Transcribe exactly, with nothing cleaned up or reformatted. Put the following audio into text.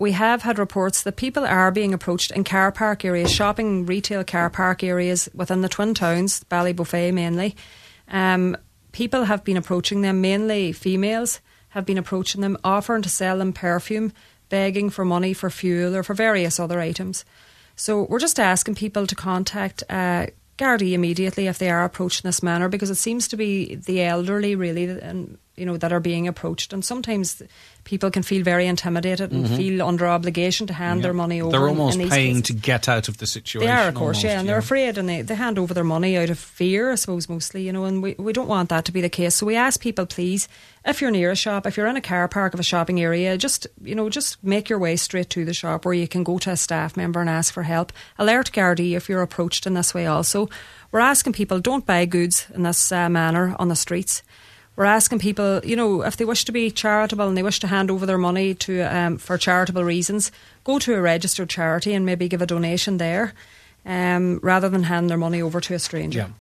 we have had reports that people are being approached in car park areas, shopping, retail car park areas within the Twin Towns, Ballybofey mainly. Um, people have been approaching them, mainly females, have been approaching them, offering to sell them perfume, begging for money for fuel or for various other items. So we're just asking people to contact uh, Gardaí immediately if they are approached in this manner, because it seems to be the elderly really and you know that are being approached, and sometimes people can feel very intimidated and mm-hmm. feel under obligation to hand yeah. their money over. They're almost in, in paying cases. to get out of the situation. They are, of course, almost, yeah, and yeah. they're afraid, and they, they hand over their money out of fear, I suppose, mostly, you know, and we, we don't want that to be the case. So we ask people, please, if you're near a shop, if you're in a car park of a shopping area, just, you know, just make your way straight to the shop where you can go to a staff member and ask for help. Alert Gardaí if you're approached in this way also. We're asking people, don't buy goods in this uh, manner on the streets. We're asking people, you know, if they wish to be charitable and they wish to hand over their money to um, for charitable reasons, go to a registered charity and maybe give a donation there um, rather than hand their money over to a stranger. Yeah.